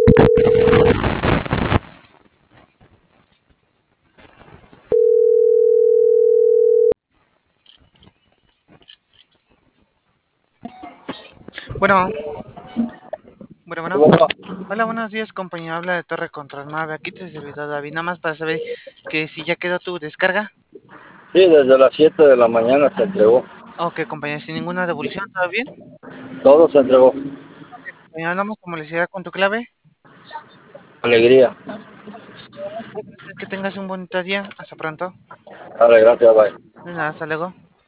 Bueno, bueno. Bueno, Hola, buenos días, compañero. Habla de Torre Control 9. Aquí te servidor David. Nada más para saber que si ya quedó tu descarga. sí, desde las 7 de la mañana se entregó. Ok, compañero, sin ninguna devolución, ¿todo bien? Todo se entregó. Compañero, nada más como les decía con tu clave. Alegría. Gracias, que tengas un bonito día. Hasta pronto. Dale, gracias, bye. De nada, hasta luego.